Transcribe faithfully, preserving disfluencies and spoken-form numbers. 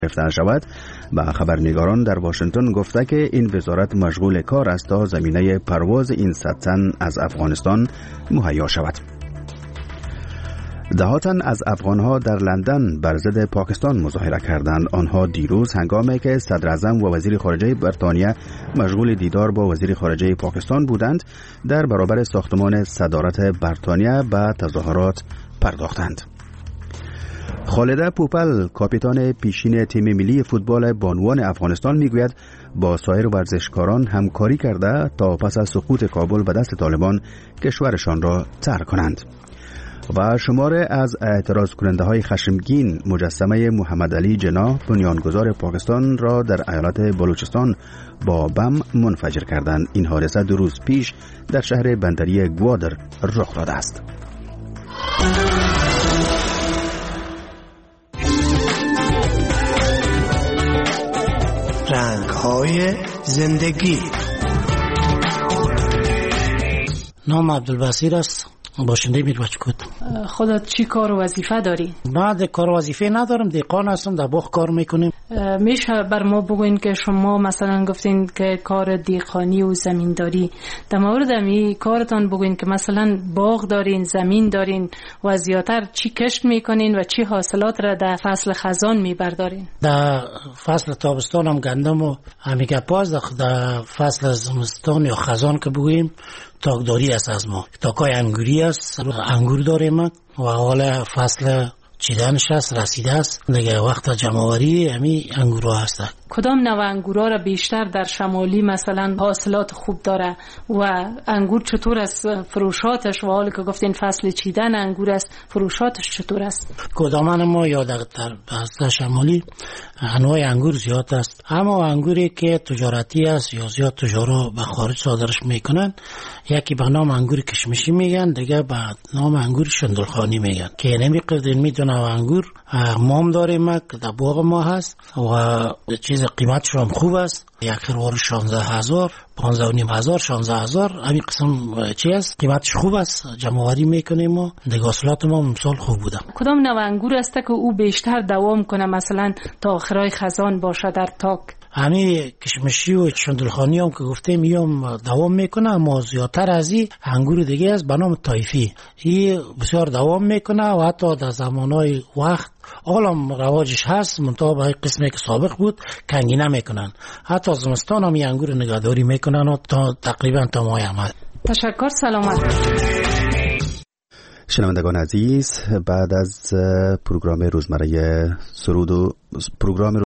گرفته شود. به خبرنگاران در واشنگتن گفته که این وزارت مشغول کار است تا زمینه پرواز این صد تن از افغانستان مهیا شود. ده تن از افغانها در لندن بر ضد پاکستان مظاهره کردند. آنها دیروز هنگامی که صدر اعظم و وزیر خارجه بریتانیا مشغول دیدار با وزیر خارجه پاکستان بودند، در برابر ساختمان صدارت بریتانیا به تظاهرات پرداختند. خالده پوپل، کاپیتان پیشین تیم ملی فوتبال بانوان افغانستان، میگوید با سایر ورزشکاران همکاری کرده تا پس از سقوط کابل به دست طالبان کشورشان را ترک کنند. و شماره از اعتراض کننده های خشمگین مجسمه محمد علی جناح، بنیانگذار پاکستان، را در ایالت بلوچستان با بم منفجر کردند. این حادثه دو روز پیش در شهر بندری گوادر رخ داده است. رنگ‌های زندگی. نام عبدالبصیر است، باشنده میربچکوت. خودت چی کار و وظیفه داری؟ من کار و وظیفه ندارم، دیقان هستم، در باغ کار میکنیم. میشه بر ما بگوین که شما مثلا گفتین که کار دیقانی و زمینداری، در مورد امی کارتان بگوین که مثلا باغ دارین، زمین دارین و زیاتر چی کشت میکنین و چی حاصلات را در فصل خزان میبردارین؟ در فصل تابستان هم گندم و همیگه پاز، در فصل زمستان یا خزان که بگوییم تاکداری است از ما. تاکای انگوری است، انگور داریم و حالا فصل چیدنش است، رسیده است، دیگه وقت جمع‌آوری همین انگورا هست. کدام نوع انگورا را بیشتر در شمالی مثلا حاصلات خوب داره و انگور چطور است فروشاتش؟ و حالی که گفتین فصل چیدن انگور است، فروشاتش چطور است؟ کدامان ما یا در بسته شمالی انواع انگور زیاد است، اما انگوری که تجارتی است یا زیاد تجارا به خارج صادرش میکنن، یکی به نام انگور کشمشی میگن، دیگه به نام انگور شندلخانی میگن که نمیقدر میدونه انگور مام داریم که در باغ ما هست و چیز قیمتش هم خوب است. یک خروار شانزده هزار، پانزده و نیم هزار، شانزده هزار، همین قسم چی است، قیمتش خوب است. جمع‌آوری میکنیم و دیگه حاصلات ما امسال خوب بوده. کدام نوع انگور است که او بیشتر دوام کنه، مثلا تا آخرای خزان باشه در تاک؟ همین کشمشی و شندلخانی هم که گفتیم میام دوام میکنه، اما زیادتر از این انگور دیگه است به نام طایفی. این بسیار دوام میکنه و حتی در زمانهای وقت عالم رواجش هست، منتها به قسمی که سابق بود کنگی نمیکنن. حتی زمستان هم این انگور نگهداری میکنن و تا تقریبا تا ماه احمد. تشکر، سلامت. شنوندگان عزیز، بعد از پروگرام روزمره سرود و پروگرام